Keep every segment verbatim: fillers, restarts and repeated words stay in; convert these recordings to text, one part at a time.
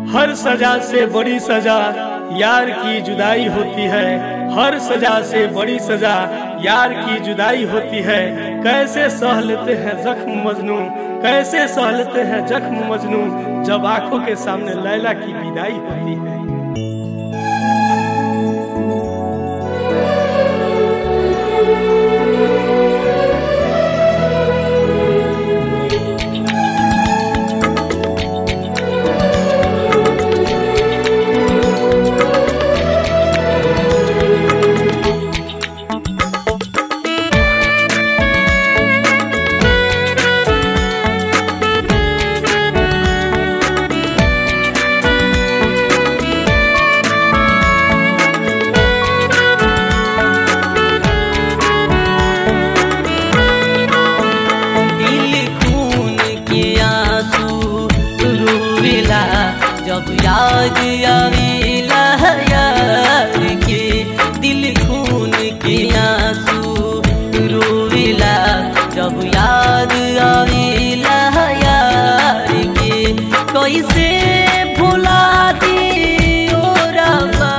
हर सजा से बड़ी सजा यार की जुदाई होती है। हर सजा से बड़ी सजा यार की जुदाई होती है। कैसे सह लेते हैं जख्म मजनू, कैसे सह लेते हैं जख्म मजनू, जब आंखों के सामने लैला की विदाई होती है। जब याद आवेला यार के, दिल खून के आंसू रोवेला। जब याद आवेला यार के, कैसे भुला दियो रब्बा,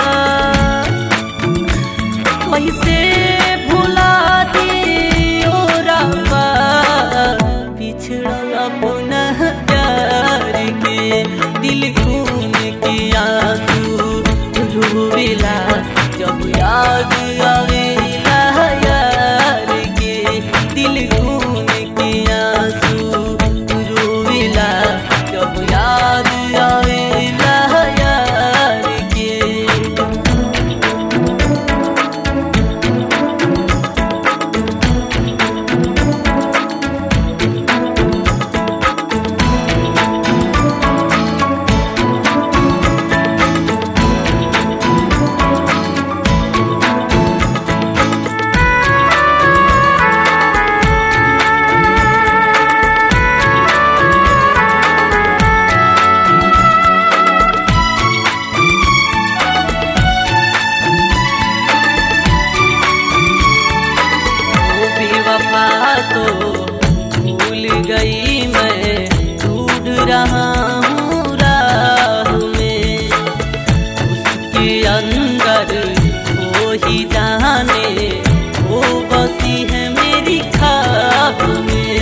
कैसे भुला दियो रब्बा, बिछड़ल अपना प्यार के। दिल खून के आंसू रोवेला, जब याद आवेला यार के। दिल खून के आंसू रोवेला, जब याद आवेला यार के। तो भूल गई मैं, ढूंढ रहा हूँ राह में। उसके अंदर वो ही जाने, वो बसी है मेरी ख्वाब में।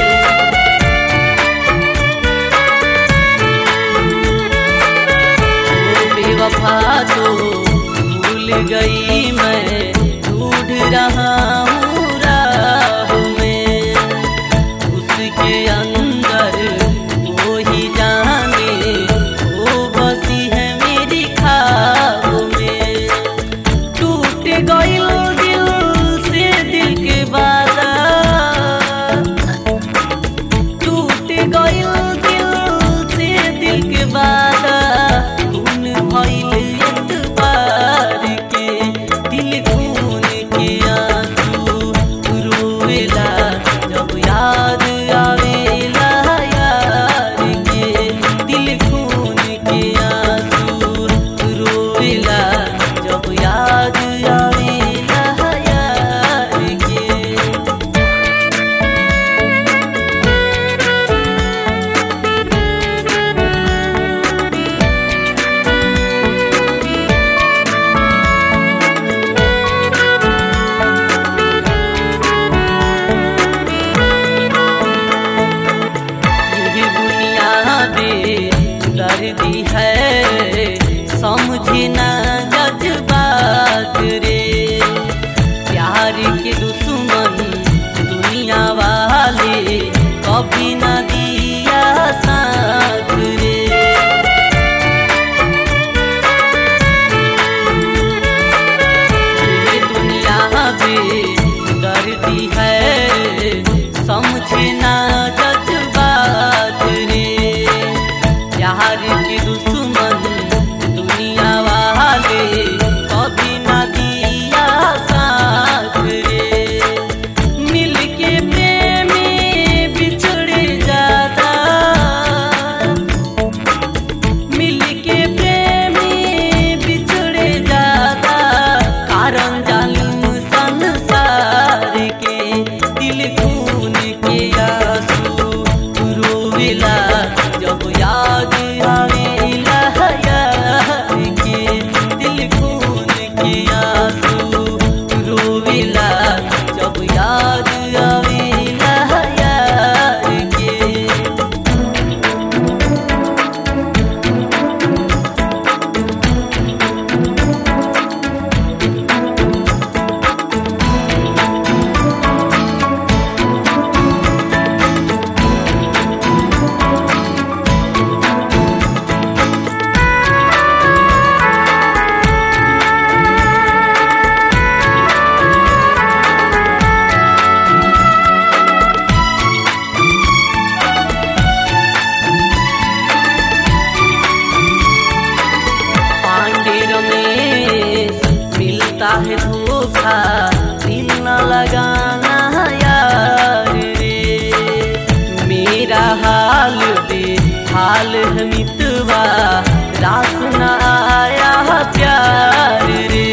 वो बेवफा तो भूल गई मैं, ढूंढ रहा हूँ राह में। उसके अंदर वो ही जाने, वो बसी है मेरी ख्वाब में। टूट गइल दिल से दिल के वादा, टूट गइल दिल से दिल के वादा, खून भइल एतबार के। दिल खून के आंसू रोवेला, जब याद आवेला यार के। दिल खून के आंसू रोवेला, जब याद आवेला यार के। दर्दी है समझे ना जज्बात रे, प्यार के दुश्मन दुनिया वाले कभी ना दिया साथ रे। ये दुनिया पे दर्दी है समझे ना जज्बात रे, प्यार के दुश्मन दुनिया वाले कभी ना दिया साथ रे। मिल के प्रेमी बिछड़े जाता, मिल के प्रेमी बिछड़े जाता, कारण जालिम संसार के। दिल खून के आंसू रोवेला, जब याद आवे मितवा रास न आया प्यार रे।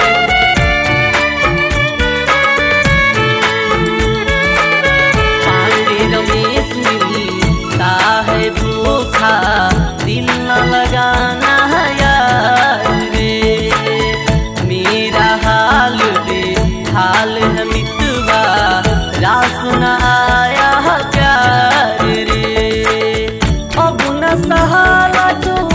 पांडे रमेश मिलता है धोखा, दिल न लगाना यार रे। मेरा हाल बे हाल है मितवा रास न आया प्यार रे। अब न सहाला